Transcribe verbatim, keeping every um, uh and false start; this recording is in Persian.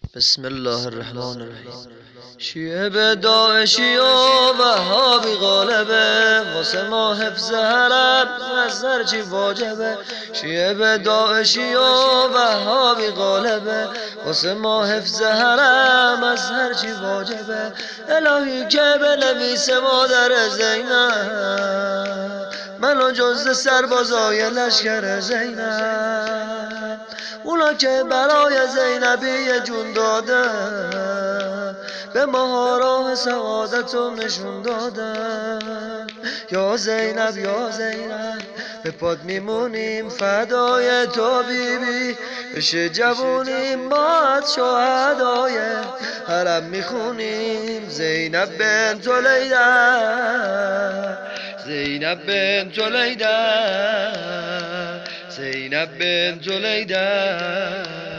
بسم الله الرحمن الرحیم. شیعه به داعشی و وهابی غالبه، واسه ما حفظ حرم از هرچی واجبه. شیعه به داعشی و وهابی غالبه، واسه ما حفظ حرم از هرچی واجبه. الهی که بنویسه مادر زینب منو جز سربازای لشکر زینب، اونا که برای زینبی جون دادن، به ما راه سعادت رو نشون دادن. یا زینب یا زینب به پاد میمونیم فدای تو بیبی، بشه جوونیم ما از شهدای حرم میخونیم. زینب بنت لیدر، زینب بنت لیدر، زینب بنت لیدر.